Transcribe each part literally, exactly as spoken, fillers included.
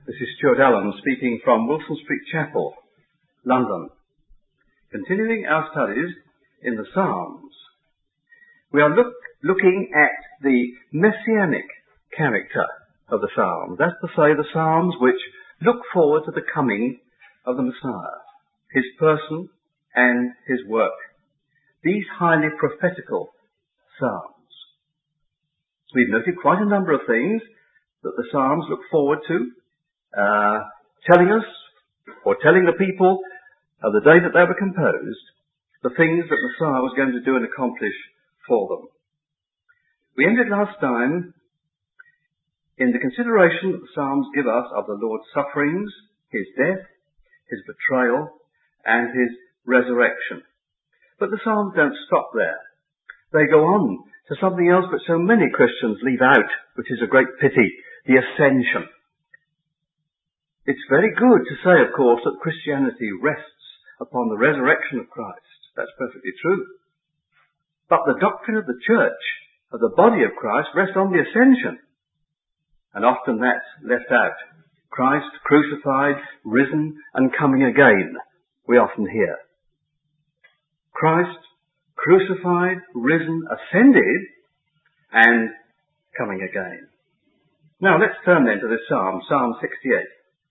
This is Stuart Allen speaking from Wilson Street Chapel, London. Continuing our studies in the Psalms, we are look, looking at the messianic character of the Psalms. That's to say, the Psalms which look forward to the coming of the Messiah, his person and his work. These highly prophetical Psalms. We've noted quite a number of things that the Psalms look forward to, uh, telling us, or telling the people of the day that they were composed, the things that Messiah was going to do and accomplish for them. We ended last time in the consideration that the Psalms give us of the Lord's sufferings, his death, his betrayal, and his resurrection. But the Psalms don't stop there. They go on to something else that so many Christians leave out, which is a great pity, the ascension. It's very good to say, of course, that Christianity rests upon the resurrection of Christ. That's perfectly true. But the doctrine of the church, of the body of Christ, rests on the ascension. And often that's left out. Christ crucified, risen, and coming again, we often hear. Christ crucified, risen, ascended, and coming again. Now let's turn then to this psalm, Psalm sixty-eight.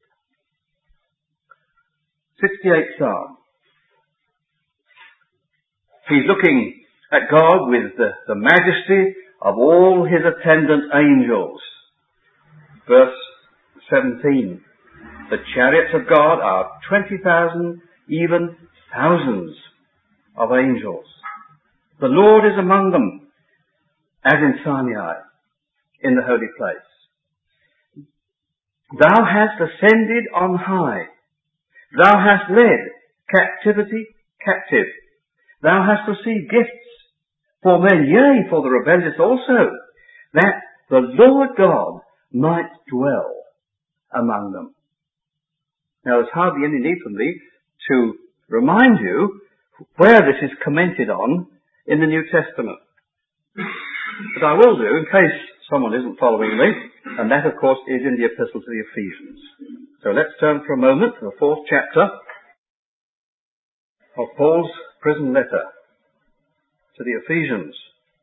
sixty-eighth Psalm. He's looking at God with the, the majesty of all his attendant angels. Verse seventeen. The chariots of God are twenty thousand, even thousands of angels. The Lord is among them, as in Sinai, in the holy place. Thou hast ascended on high. Thou hast led captivity captive. Thou hast received gifts for men, yea, for the rebellious also, that the Lord God might dwell among them. Now, there's hardly any need for me to remind you where this is commented on in the New Testament. But I will do, in case someone isn't following me, and that, of course, is in the Epistle to the Ephesians. So let's turn for a moment to the fourth chapter of Paul's prison letter to the Ephesians.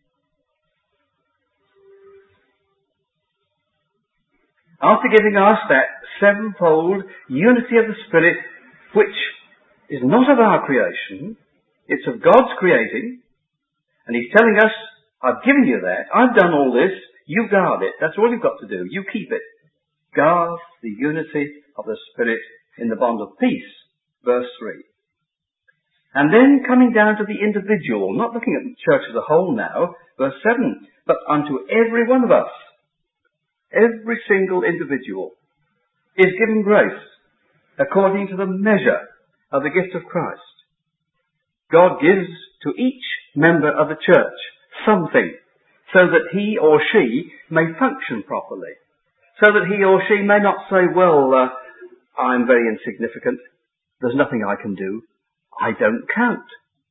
After giving us that sevenfold unity of the Spirit, which is not of our creation, it's of God's creating, and he's telling us, I've given you that, I've done all this, you guard it, that's all you've got to do, you keep it. Guard the unity of the Spirit in the bond of peace, verse three. And then coming down to the individual, not looking at the church as a whole now, verse seven, but unto every one of us, every single individual, is given grace according to the measure of the gift of Christ. God gives to each member of the church something so that he or she may function properly. So that he or she may not say, well, uh, I'm very insignificant. There's nothing I can do. I don't count.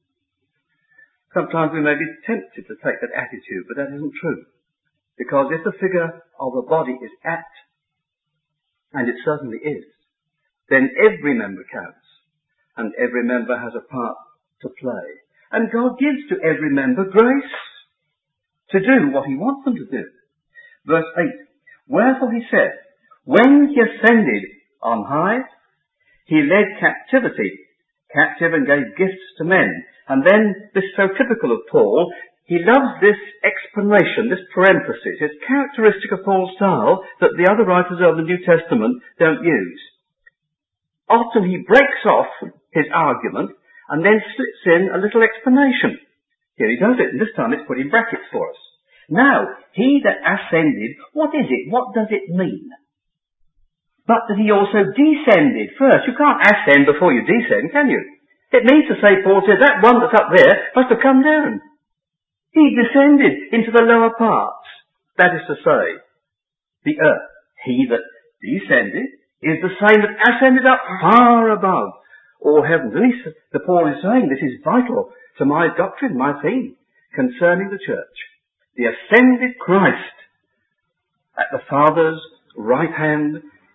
Sometimes we may be tempted to take that attitude, but that isn't true. Because if the figure of the body is apt, and it certainly is, then every member counts, and every member has a part to play. And God gives to every member grace to do what he wants them to do. Verse eight, wherefore he said, when he ascended on high, he led captivity captive and gave gifts to men. And then, this is so typical of Paul, he loves this explanation, this parenthesis. It's characteristic of Paul's style that the other writers of the New Testament don't use. Often he breaks off his argument and then slips in a little explanation. Here he does it, and this time it's put in brackets for us. Now, he that ascended, what is it? What does it mean? But that he also descended first. You can't ascend before you descend, can you? It means to say, Paul says, that one that's up there must have come down. He descended into the lower parts. That is to say, the earth. He that descended is the same that ascended up far above all heavens. And he's, the Paul is saying this is vital to my doctrine, my theme, concerning the church. The ascended Christ at the Father's right hand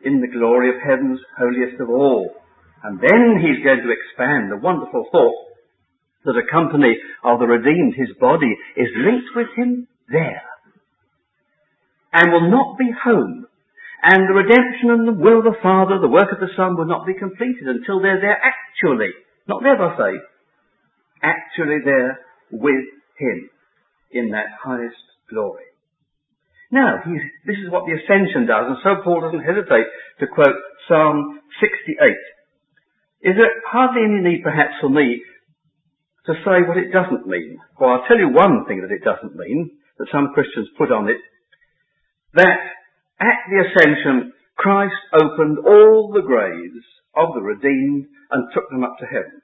in the glory of heaven's holiest of all. And then he's going to expand the wonderful thought that a company of the redeemed, his body, is linked with him there and will not be home. And the redemption and the will of the Father, the work of the Son, will not be completed until they're there actually, not there by faith, actually there with him in that highest glory. Now, he's, this is what the ascension does, and so Paul doesn't hesitate to quote Psalm sixty-eight. Is there hardly any need, perhaps, for me to say what it doesn't mean? Well, I'll tell you one thing that it doesn't mean, that some Christians put on it, that at the ascension, Christ opened all the graves of the redeemed and took them up to heaven.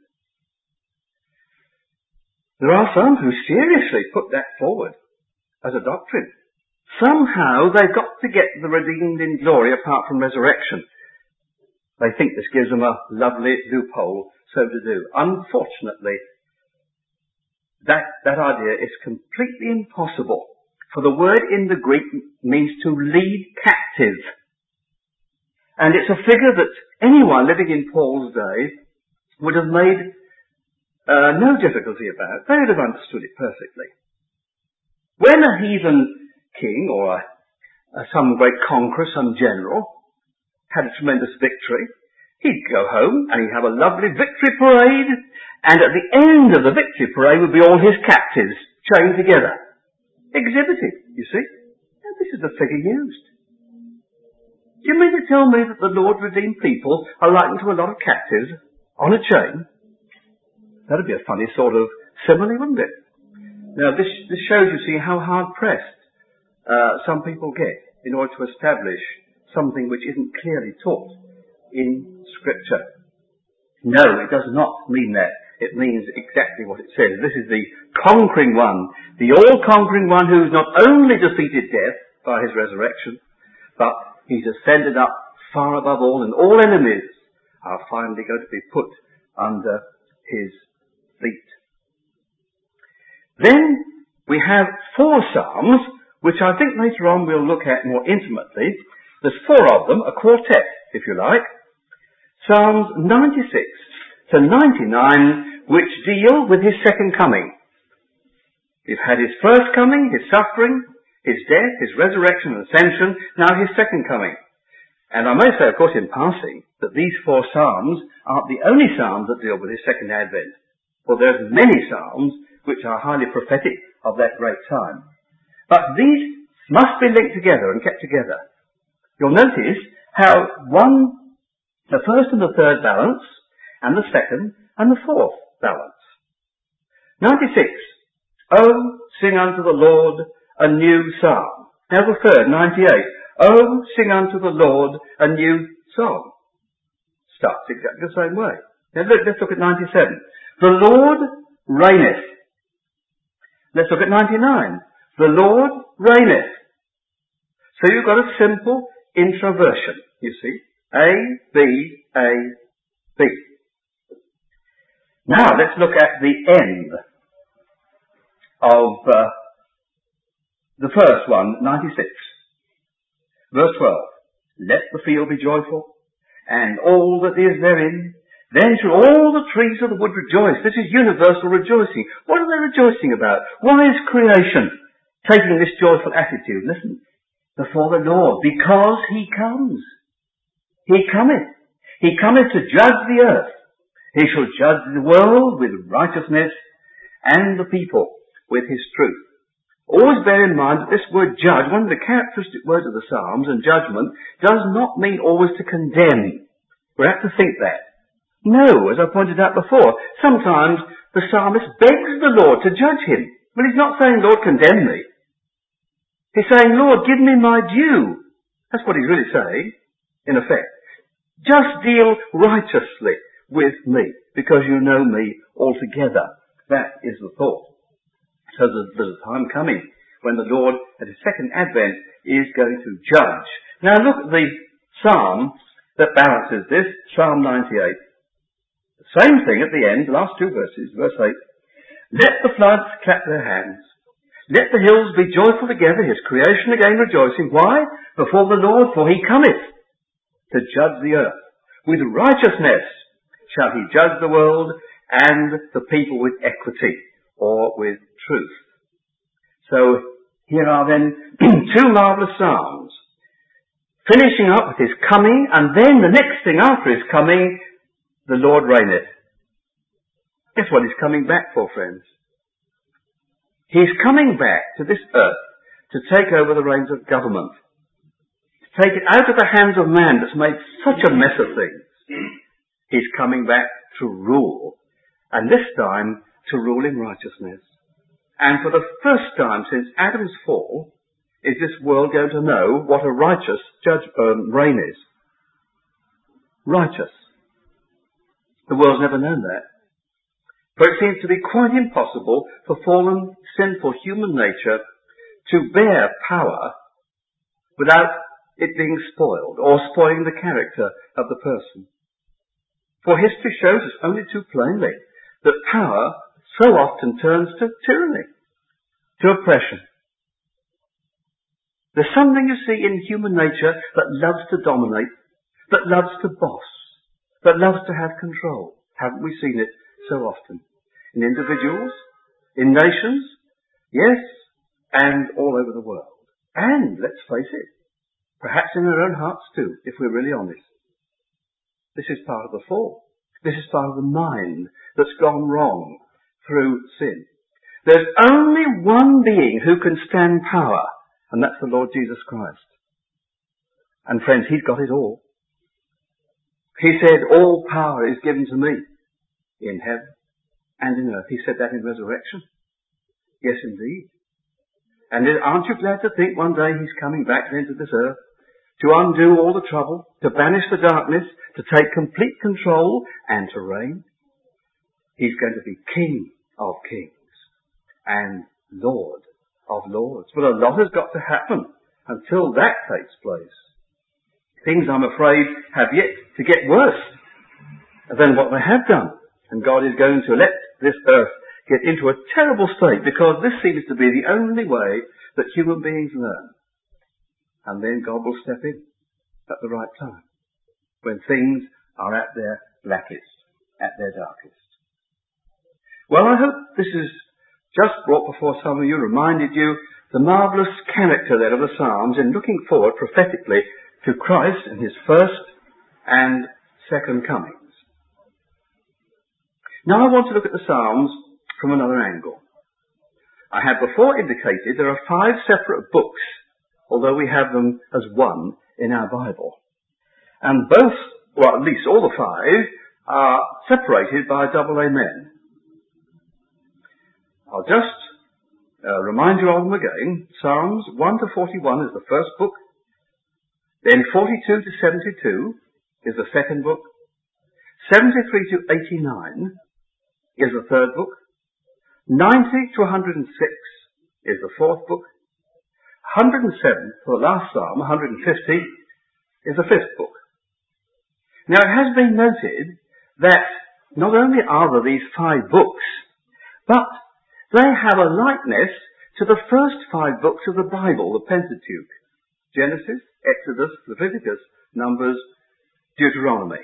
There are some who seriously put that forward as a doctrine. Somehow they've got to get the redeemed in glory apart from resurrection. They think this gives them a lovely loophole so to do. Unfortunately, that, that idea is completely impossible. For the word in the Greek means to lead captive. And it's a figure that anyone living in Paul's day would have made uh, no difficulty about. They would have understood it perfectly. When a heathen king or a, a, some great conqueror, some general, had a tremendous victory, he'd go home and he'd have a lovely victory parade, and at the end of the victory parade would be all his captives chained together, exhibited, you see. And this is the figure used. Do you mean to tell me that the Lord redeemed people are likened to a lot of captives on a chain? That'd be a funny sort of simile, wouldn't it? Now, this, this shows, you see, how hard-pressed uh, some people get in order to establish something which isn't clearly taught in Scripture. No, it does not mean that. It means exactly what it says. This is the conquering one, the all-conquering one who's not only defeated death by his resurrection, but he's ascended up far above all, and all enemies are finally going to be put under his feet. Then we have four psalms, which I think later on we'll look at more intimately. There's four of them, a quartet, if you like. Psalms ninety-six to ninety-nine, which deal with his second coming. He's had his first coming, his suffering, his death, his resurrection and ascension, now his second coming. And I may say, of course, in passing, that these four psalms aren't the only psalms that deal with his second advent. For there's many psalms which are highly prophetic of that great time. But these must be linked together and kept together. You'll notice how one, the first and the third balance, and the second and the fourth balance. ninety-six. Oh, sing unto the Lord a new psalm. Now the third, ninety-eight. Oh, sing unto the Lord a new song. Starts exactly the same way. Now look, let's look at ninety-seven. The Lord reigneth. Let's look at ninety-nine. The Lord reigneth. So you've got a simple introversion, you see. A, B, A, B. Now let's look at the end of uh, the first one, ninety-six. Verse twelve. Let the field be joyful, and all that is therein. Then shall all the trees of the wood rejoice. This is universal rejoicing. What are they rejoicing about? Why is creation taking this joyful attitude? Listen. Before the Lord. Because he comes. He cometh. He cometh to judge the earth. He shall judge the world with righteousness and the people with his truth. Always bear in mind that this word judge, one of the characteristic words of the Psalms, and judgment, does not mean always to condemn. We have to think that. No, as I pointed out before, sometimes the psalmist begs the Lord to judge him. Well, he's not saying, Lord, condemn me. He's saying, Lord, give me my due. That's what he's really saying, in effect. Just deal righteously with me, because you know me altogether. That is the thought. So there's a time coming when the Lord, at his second advent, is going to judge. Now look at the psalm that balances this, Psalm ninety-eight. The same thing at the end, the last two verses, verse eight. Let the floods clap their hands. Let the hills be joyful together, his creation again rejoicing. Why? Before the Lord, for he cometh. to judge the earth. With righteousness shall he judge the world and the people with equity, or with truth. So here are then two marvellous psalms, finishing up with his coming, and then the next thing after his coming, the Lord reigneth. Guess what he's coming back for, friends? He's coming back to this earth to take over the reins of government. To take it out of the hands of man that's made such a mess of things. He's coming back to rule. And this time, to rule in righteousness. And for the first time since Adam's fall, is this world going to know what a righteous judge um, reign is. Righteous. The world's never known that. For it seems to be quite impossible for fallen, sinful human nature to bear power without it being spoiled or spoiling the character of the person. For history shows us only too plainly that power so often turns to tyranny, to oppression. There's something, you see, in human nature that loves to dominate, that loves to boss, that loves to have control. Haven't we seen it so often? In individuals, in nations, yes, and all over the world. And, let's face it, perhaps in our own hearts too, if we're really honest. This is part of the fall. This is part of the mind that's gone wrong through sin. There's only one being who can stand power, and that's the Lord Jesus Christ. And friends, he's got it all. He said, all power is given to me in heaven and in earth. He said that in resurrection. Yes, indeed. And aren't you glad to think one day he's coming back into this earth to undo all the trouble, to banish the darkness, to take complete control and to reign? He's going to be King of kings and Lord of lords. But a lot has got to happen until that takes place. Things, I'm afraid, have yet to get worse than what they have done. And God is going to let this earth get into a terrible state, because this seems to be the only way that human beings learn. And then God will step in at the right time, when things are at their blackest, at their darkest. Well, I hope this has just brought before some of you, reminded you, the marvellous character then of the Psalms in looking forward prophetically to Christ and his first and second comings. Now I want to look at the Psalms from another angle. I have before indicated there are five separate books, although we have them as one in our Bible. And both, well at least all the five, are separated by a double amen. I'll just uh, remind you of them again. Psalms one to forty-one is the first book. Then forty-two to seventy-two is the second book. seventy-three to eighty-nine is the third book. ninety to one hundred six is the fourth book. one hundred seven, for the last psalm, one hundred fifty, is the fifth book. Now it has been noted that not only are there these five books, but they have a likeness to the first five books of the Bible, the Pentateuch. Genesis, Exodus, Leviticus, Numbers, Deuteronomy.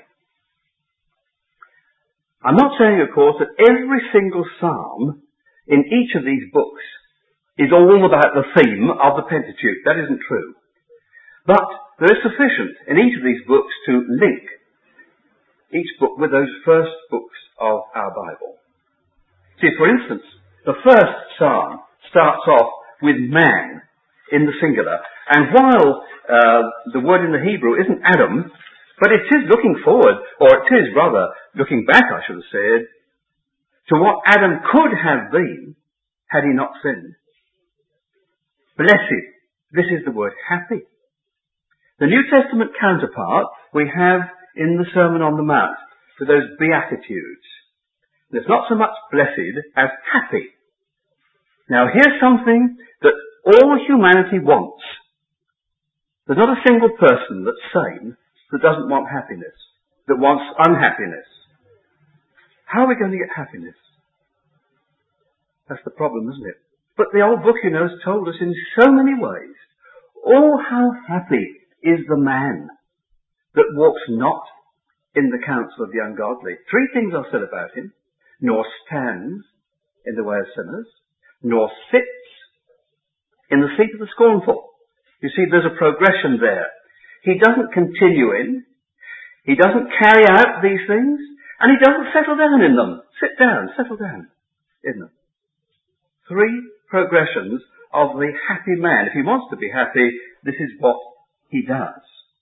I'm not saying, of course, that every single psalm in each of these books is all about the theme of the Pentateuch. That isn't true. But there is sufficient in each of these books to link each book with those first books of our Bible. See, for instance, the first psalm starts off with man in the singular. And while uh, the word in the Hebrew isn't Adam, but it is looking forward, or it is rather looking back, I should have said, to what Adam could have been had he not sinned. Blessed. This is the word happy. The New Testament counterpart we have in the Sermon on the Mount, with those Beatitudes. There's not so much blessed as happy. Now here's something that all humanity wants. There's not a single person that's sane that doesn't want happiness, that wants unhappiness. How are we going to get happiness? That's the problem, isn't it? But the old book, you know, has told us in so many ways, oh, how happy is the man that walks not in the counsel of the ungodly. Three things are said about him. Nor stands in the way of sinners, nor sits in the seat of the scornful. You see, there's a progression there. He doesn't continue in, he doesn't carry out these things, and he doesn't settle down in them. Sit down, settle down in them. Three progressions of the happy man. If he wants to be happy, this is what he does.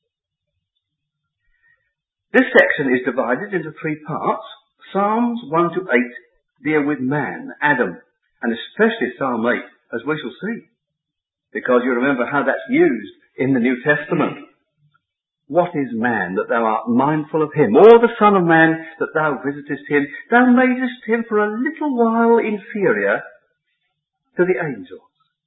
This section is divided into three parts. Psalms one to eight deal with man, Adam, and especially Psalm eight, as we shall see. Because you remember how that's used in the New Testament. What is man, that thou art mindful of him? Or the Son of Man, that thou visitest him? Thou madest him for a little while inferior to the angels.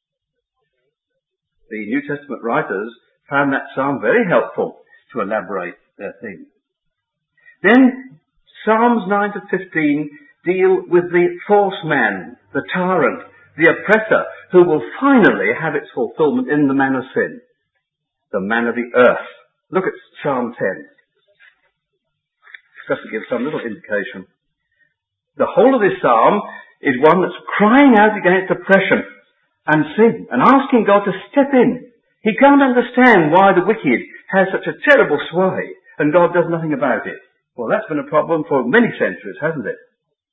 The New Testament writers found that psalm very helpful to elaborate their theme. Then, Psalms nine to fifteen deal with the false man, the tyrant, the oppressor, who will finally have its fulfillment in the man of sin, the man of the earth. Look at Psalm ten. Just to give some little indication. The whole of this psalm is one that's crying out against oppression and sin and asking God to step in. He can't understand why the wicked has such a terrible sway and God does nothing about it. Well, that's been a problem for many centuries, hasn't it?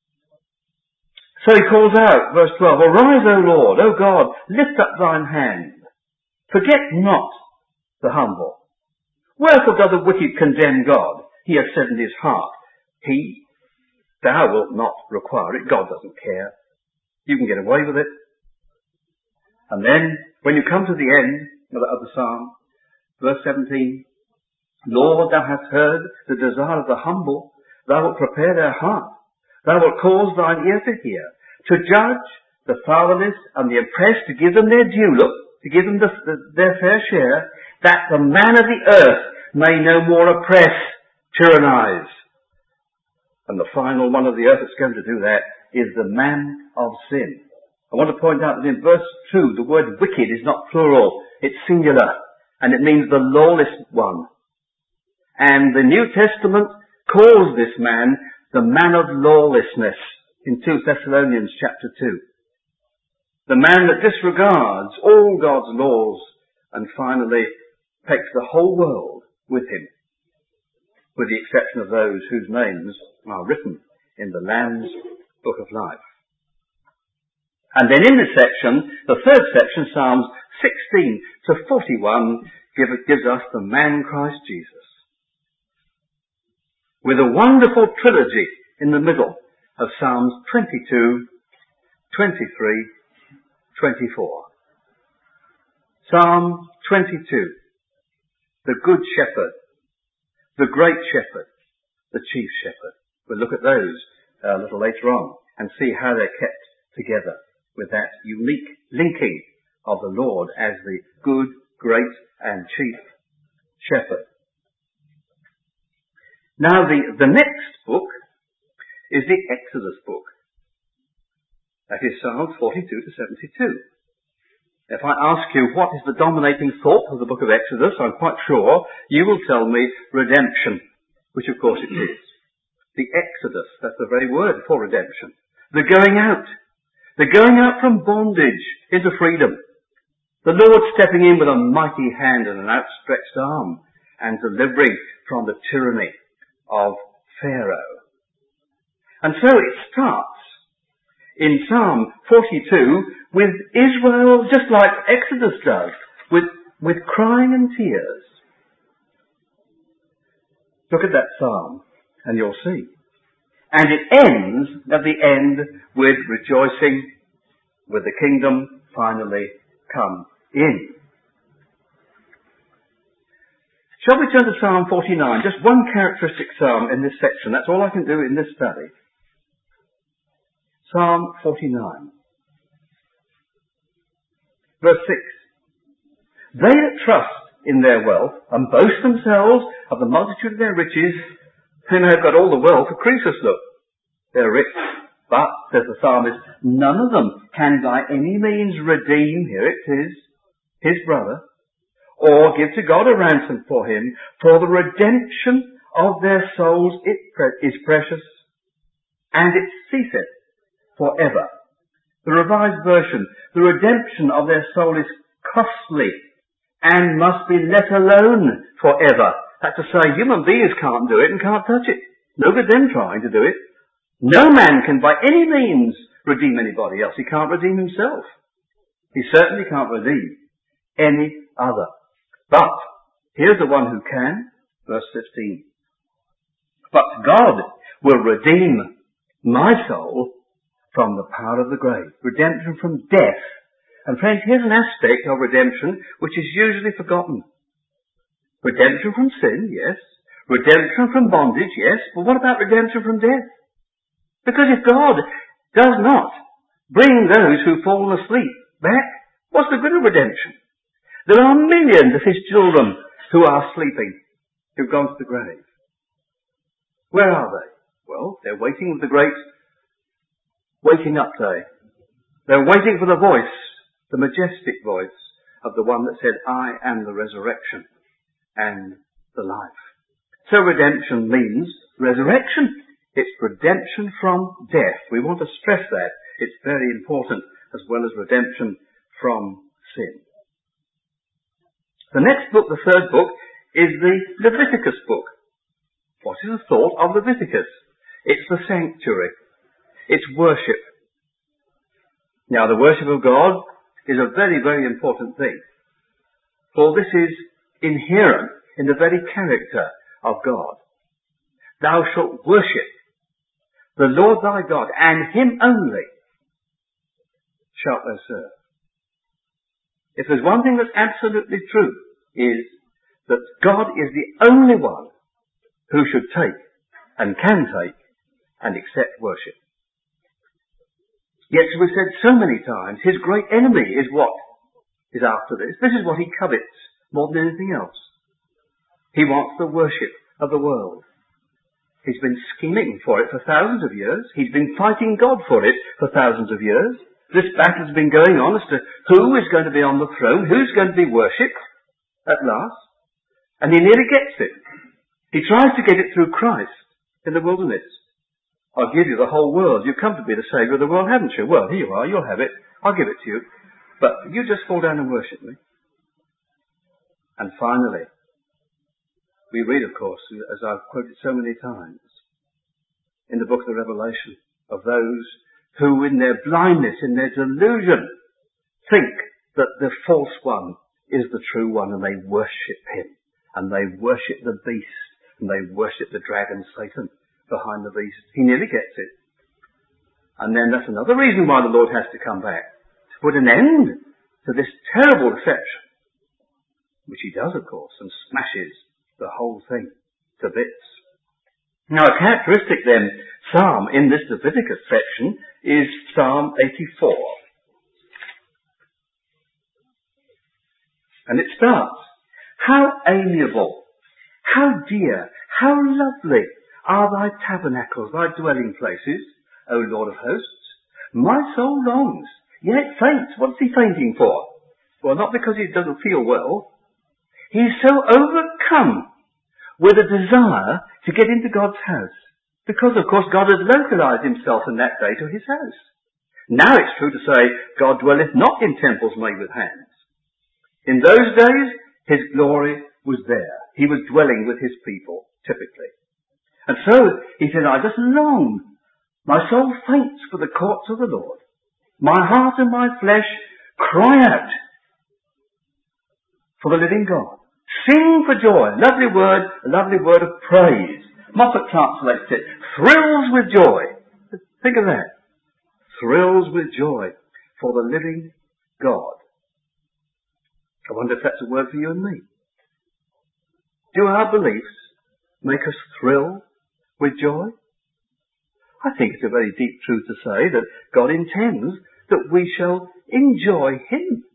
So he calls out, verse twelve, Arise, O Lord, O God, lift up thine hand. Forget not the humble. Wherefore doth the wicked condemn God? He has said in his heart, He, thou wilt not require it. God doesn't care. You can get away with it. And then, when you come to the end of the psalm, verse seventeen, Lord, thou hast heard the desire of the humble. Thou wilt prepare their heart. Thou wilt cause thine ear to hear, to judge the fatherless and the oppressed, to give them their due, look, to give them the, the, their fair share, that the man of the earth may no more oppress, tyrannize. And the final one of the earth that's going to do that is the man of sin. I want to point out that in verse two, the word wicked is not plural, it's singular, and it means the lawless one. And the New Testament calls this man the man of lawlessness in two Thessalonians chapter two. The man that disregards all God's laws and finally takes the whole world with him, with the exception of those whose names are written in the Lamb's Book of Life. And then in this section, the third section, Psalms sixteen to forty-one, give, gives us the man Christ Jesus, with a wonderful trilogy in the middle of Psalms twenty-two, twenty-three, twenty-four. Psalm twenty-two, the Good Shepherd, the Great Shepherd, the Chief Shepherd. We'll look at those uh, a little later on and see how they're kept together with that unique linking of the Lord as the good, great and chief shepherd. Now the, the next book is the Exodus book. That is Psalms forty-two to seventy-two. If I ask you what is the dominating thought of the book of Exodus, I'm quite sure you will tell me redemption, which of course it is. The Exodus, that's the very word for redemption. The going out. The going out from bondage into freedom. The Lord stepping in with a mighty hand and an outstretched arm and delivering from the tyranny of Pharaoh. And so it starts in Psalm forty-two with Israel, just like Exodus does, with, with crying and tears. Look at that psalm and you'll see. And it ends at the end with rejoicing, with the kingdom finally come in. Shall we turn to Psalm forty-nine? Just one characteristic psalm in this section. That's all I can do in this study. Psalm forty-nine. Verse six. They that trust in their wealth and boast themselves of the multitude of their riches, who have got all the wealth of Croesus, look. They're rich. But, says the psalmist, none of them can by any means redeem, here it is, his brother, or give to God a ransom for him, for the redemption of their souls it pre- is precious, and it ceaseth forever. The Revised Version, the redemption of their soul is costly and must be let alone forever. That's to say, human beings can't do it and can't touch it. No good them trying to do it. No man can by any means redeem anybody else. He can't redeem himself. He certainly can't redeem any other. But here's the one who can. Verse fifteen. But God will redeem my soul from the power of the grave. Redemption from death. And friends, here's an aspect of redemption which is usually forgotten. Redemption from sin, yes. Redemption from bondage, yes. But what about redemption from death? Because if God does not bring those who've fallen asleep back, what's the good of redemption? There are millions of his children who are sleeping, who've gone to the grave. Where are they? Well, they're waiting for the great waking up day. They're waiting for the voice, the majestic voice of the one that said, I am the resurrection and the life. So redemption means resurrection. It's redemption from death. We want to stress that. It's very important, as well as redemption from sin. The next book, the third book, is the Leviticus book. What is the thought of Leviticus? It's the sanctuary. It's worship. Now, the worship of God is a very, very important thing. For this is inherent in the very character of God. Thou shalt worship the Lord thy God, and him only shalt thou serve. If there's one thing that's absolutely true, is that God is the only one who should take and can take and accept worship. Yet, as we've said so many times, his great enemy is what is after this. This is what he covets more than anything else. He wants the worship of the world. He's been scheming for it for thousands of years. He's been fighting God for it for thousands of years. This battle's been going on as to who is going to be on the throne, who's going to be worshipped at last. And he nearly gets it. He tries to get it through Christ in the wilderness. I'll give you the whole world. You've come to be the Saviour of the world, haven't you? Well, here you are. You'll have it. I'll give it to you. But you just fall down and worship me. And finally, we read, of course, as I've quoted so many times, in the book of the Revelation, of those who in their blindness, in their delusion, think that the false one is the true one, and they worship him. And they worship the beast, and they worship the dragon, Satan, behind the beast. He nearly gets it. And then that's another reason why the Lord has to come back, to put an end to this terrible deception, which he does, of course, and smashes the whole thing to bits. Now, a characteristic then psalm in this Leviticus section is Psalm eighty-four. And it starts, how amiable, how dear, how lovely are thy tabernacles, thy dwelling places, O Lord of hosts. My soul longs, yet faints. What's he fainting for? Well, not because he doesn't feel well. He's so overcome with a desire to get into God's house. Because, of course, God has localized himself in that day to his house. Now it's true to say, God dwelleth not in temples made with hands. In those days, his glory was there. He was dwelling with his people, typically. And so, he said, I just long. My soul faints for the courts of the Lord. My heart and my flesh cry out for the living God. Sing for joy. Lovely word, a lovely word of praise. Moffat translates it, thrills with joy. Think of that. Thrills with joy for the living God. I wonder if that's a word for you and me. Do our beliefs make us thrill with joy? I think it's a very deep truth to say that God intends that we shall enjoy him.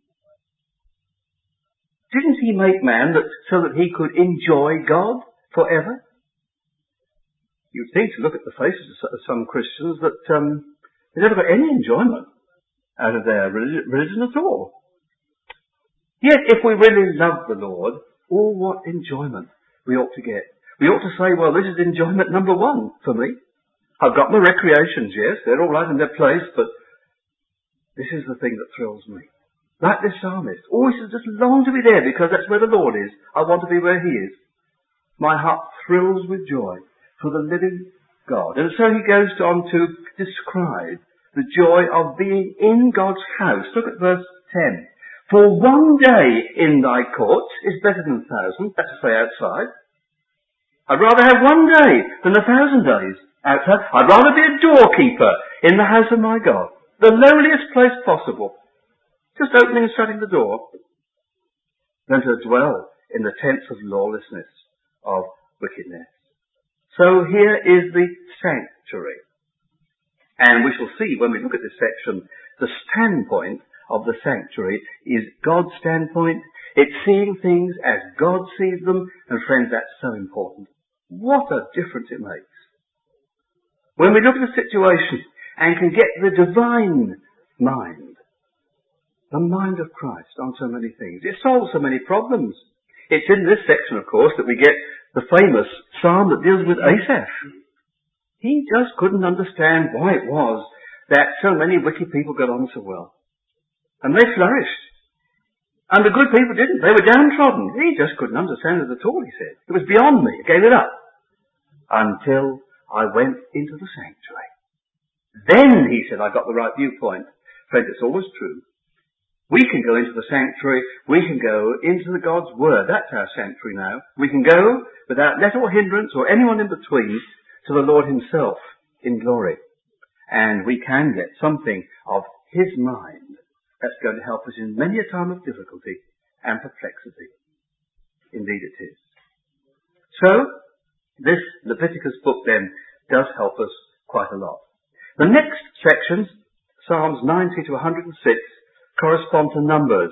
Didn't he make man that, so that he could enjoy God forever? You'd think, to look at the faces of some Christians, that um, they never got any enjoyment out of their religion at all. Yet if we really love the Lord, oh, what enjoyment we ought to get. We ought to say, well, this is enjoyment number one for me. I've got my recreations, yes, they're all right in their place, but this is the thing that thrills me. Like this psalmist, always just long to be there because that's where the Lord is. I want to be where He is. My heart thrills with joy for the living God. And so he goes on to describe the joy of being in God's house. Look at verse ten. For one day in thy courts is better than a thousand. That's to say outside. I'd rather have one day than a thousand days outside. I'd rather be a doorkeeper in the house of my God. The lowliest place possible. Just opening and shutting the door. Than to dwell in the tents of lawlessness, of wickedness. So here is the sanctuary. And we shall see when we look at this section, the standpoint of the sanctuary is God's standpoint. It's seeing things as God sees them. And friends, that's so important. What a difference it makes. When we look at a situation and can get the divine mind, the mind of Christ on so many things, it solves so many problems. It's in this section, of course, that we get the famous psalm that deals with Asaph. He just couldn't understand why it was that so many wicked people got on so well. And they flourished. And the good people didn't. They were downtrodden. He just couldn't understand it at all, he said. It was beyond me. I gave it up. Until I went into the sanctuary. Then, he said, I got the right viewpoint. Friend, it's always true. We can go into the sanctuary. We can go into the God's Word. That's our sanctuary now. We can go without let or hindrance or anyone in between to the Lord Himself in glory. And we can get something of His mind that's going to help us in many a time of difficulty and perplexity. Indeed it is. So, this Leviticus book then does help us quite a lot. The next sections, Psalms ninety to one hundred six, correspond to Numbers.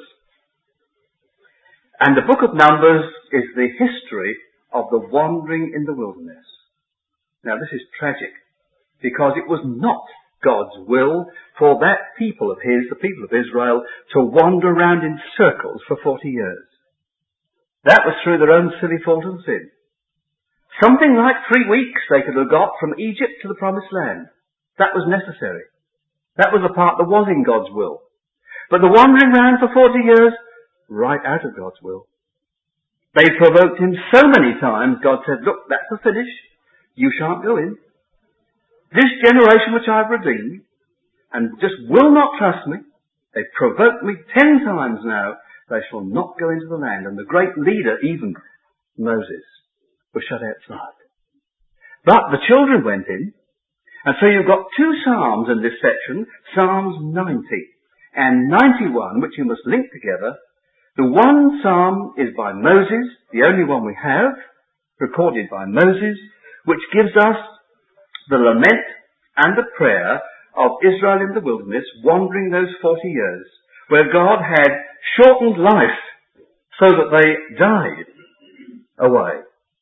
And the book of Numbers is the history of the wandering in the wilderness. Now this is tragic, because it was not God's will for that people of His, the people of Israel, to wander around in circles for forty years. That was through their own silly fault and sin. Something like three weeks they could have got from Egypt to the Promised Land. That was necessary. That was the part that was in God's will. But the wandering round for forty years, right out of God's will. They provoked Him so many times, God said, look, that's the finish. You shan't go in. This generation which I've redeemed, and just will not trust me, they've provoked me ten times now, they shall not go into the land. And the great leader, even Moses, was shut outside. But the children went in, and so you've got two psalms in this section, Psalms ninety and ninety-one, which you must link together. The one psalm is by Moses, the only one we have, recorded by Moses, which gives us the lament and the prayer of Israel in the wilderness, wandering those forty years, where God had shortened life so that they died away.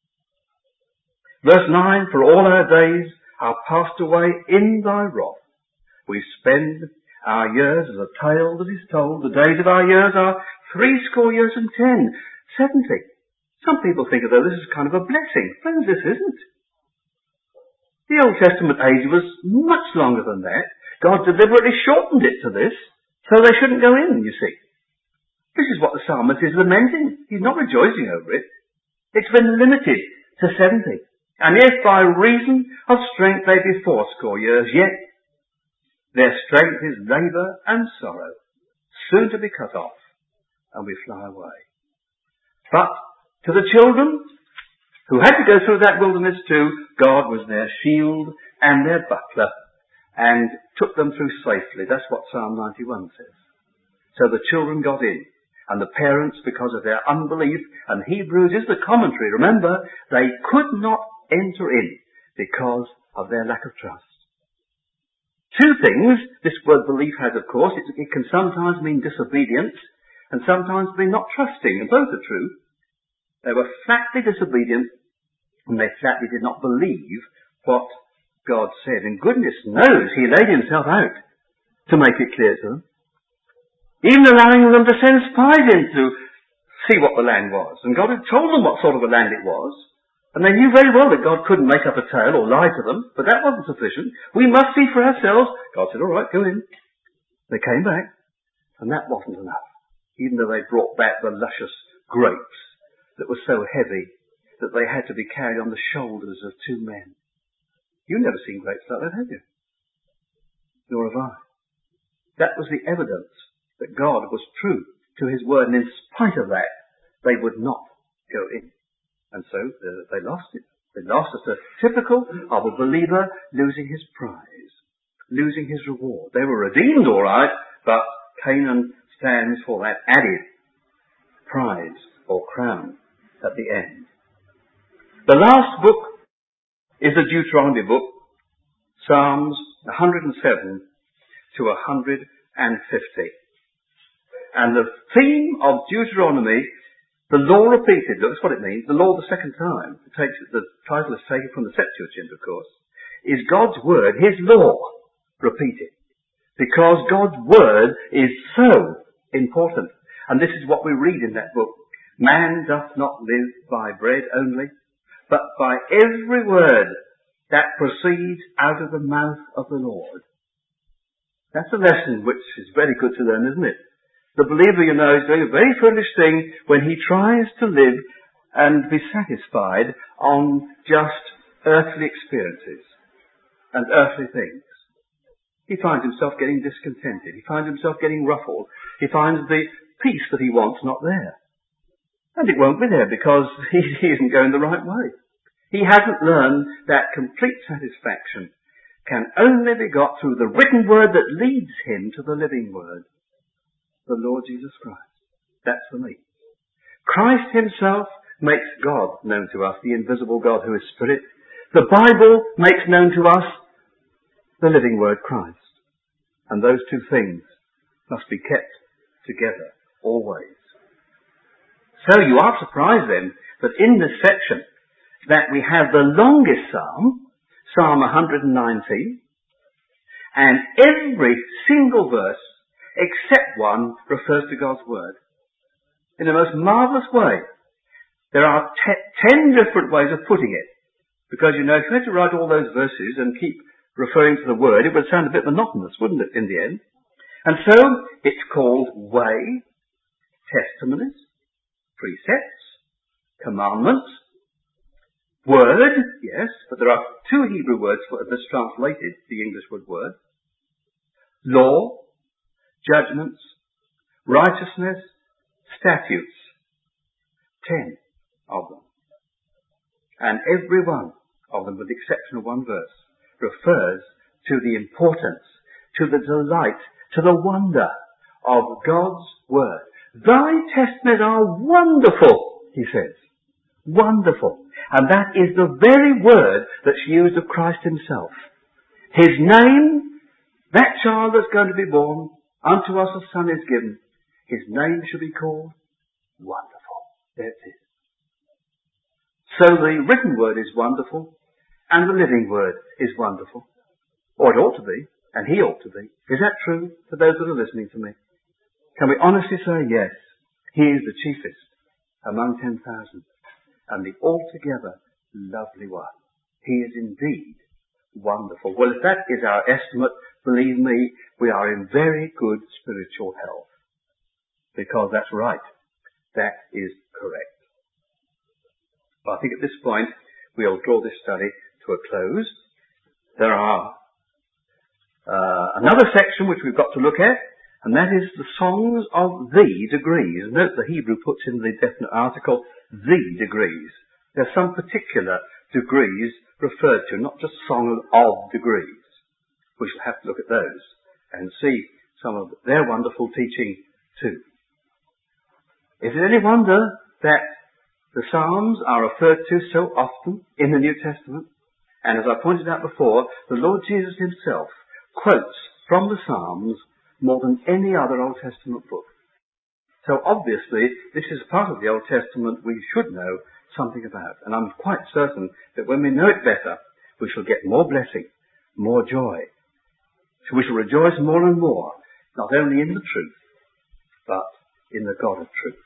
Verse nine, for all our days are passed away in thy wrath. We spend our years as a tale that is told. The days of our years are threescore years and ten, seventy. Some people think of though this is kind of a blessing. Friends, this isn't. The Old Testament age was much longer than that. God deliberately shortened it to this, so they shouldn't go in, you see. This is what the psalmist is lamenting. He's not rejoicing over it. It's been limited to seventy. And if by reason of strength they be fourscore years, yet their strength is labour and sorrow, soon to be cut off, and we fly away. But to the children who had to go through that wilderness too, God was their shield and their buckler, and took them through safely. That's what Psalm ninety-one says. So the children got in, and the parents, because of their unbelief, and Hebrews is the commentary, remember, they could not enter in because of their lack of trust. Two things this word belief has, of course. It, it can sometimes mean disobedience and sometimes mean not trusting, and both are true. They were flatly disobedient and they flatly did not believe what God said. And goodness knows He laid Himself out to make it clear to them. even allowing them to send spies in to see what the land was. And God had told them what sort of a land it was. And they knew very well that God couldn't make up a tale or lie to them, but that wasn't sufficient. We must see for ourselves. God said, all right, go in. They came back, and that wasn't enough. Even though they brought back the luscious grapes that were so heavy that they had to be carried on the shoulders of two men. You've never seen grapes like that, have you? Nor have I. That was the evidence that God was true to his word, and in spite of that, they would not go in. And so uh, they lost it. They lost it. It's typical of a believer losing his prize, losing his reward. They were redeemed, all right, but Canaan stands for that added prize or crown at the end. The last book is the Deuteronomy book, Psalms one hundred seven to one hundred fifty. And the theme of Deuteronomy, the law repeated, that's what it means, the law the second time. It takes, the title is taken from the Septuagint, of course, is God's word, his law, repeated. Because God's word is so important. And this is what we read in that book. Man doth not live by bread only, but by every word that proceeds out of the mouth of the Lord. That's a lesson which is very good to learn, isn't it? The believer, you know, is doing a very foolish thing when he tries to live and be satisfied on just earthly experiences and earthly things. He finds himself getting discontented. He finds himself getting ruffled. He finds the peace that he wants not there. And it won't be there because he, he isn't going the right way. He hasn't learned that complete satisfaction can only be got through the written word that leads him to the living word, the Lord Jesus Christ. That's the meat. Christ himself makes God known to us, the invisible God who is Spirit. The Bible makes known to us the living word, Christ. And those two things must be kept together always. So you are surprised then that in this section that we have the longest psalm, Psalm one hundred ninety, and every single verse except one refers to God's word in the most marvellous way. There are te- ten different ways of putting it. Because, you know, if you had to write all those verses and keep referring to the word, it would sound a bit monotonous, wouldn't it, in the end? And so, it's called way, testimonies, precepts, commandments, word, yes, but there are two Hebrew words for this translated, the English word word, law, judgments, righteousness, statutes. Ten of them. And every one of them, with the exception of one verse, refers to the importance, to the delight, to the wonder of God's word. Thy testimonies are wonderful, he says. Wonderful. And that is the very word that's used of Christ himself. His name, that child that's going to be born, unto us a son is given. His name shall be called Wonderful. There it is. So the written word is wonderful, and the living word is wonderful. Or it ought to be, and he ought to be. Is that true for those that are listening to me? Can we honestly say, yes, he is the chiefest among ten thousand, and the altogether lovely one. He is indeed wonderful. Well, if that is our estimate, believe me, we are in very good spiritual health. Because that's right. That is correct. Well, I think at this point, we'll draw this study to a close. There are uh, another section which we've got to look at, and that is the songs of the degrees. Note the Hebrew puts in the definite article, the degrees. There are some particular degrees referred to, not just song of degrees. We shall have to look at those and see some of their wonderful teaching too. Is it any wonder that the Psalms are referred to so often in the New Testament? And as I pointed out before, the Lord Jesus himself quotes from the Psalms more than any other Old Testament book. So obviously, this is part of the Old Testament we should know something about. And I'm quite certain that when we know it better, we shall get more blessing, more joy. So we shall rejoice more and more, not only in the truth, but in the God of truth.